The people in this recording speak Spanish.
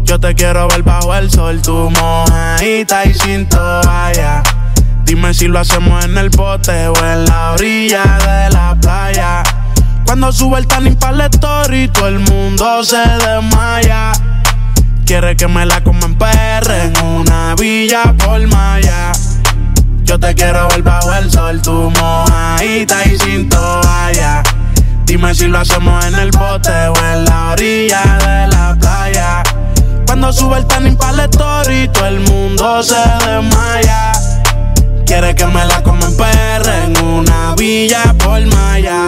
Yo te quiero ver bajo el sol, tu mojadita y sin toalla. Dime si lo hacemos en el bote o en la orilla de la playa. Cuando sube el tanning pa' la story, todo el mundo se desmaya. Quiere que me la coma en PR en una villa por Maya. Yo te quiero ver bajo el sol, tu mojadita y sin toalla. Dime si lo hacemos en el bote o en la orilla de la playa. Cuando sube el tanning pa' la story, todo el mundo se desmaya. Quiere que me la coma en PR en una villa por Maya.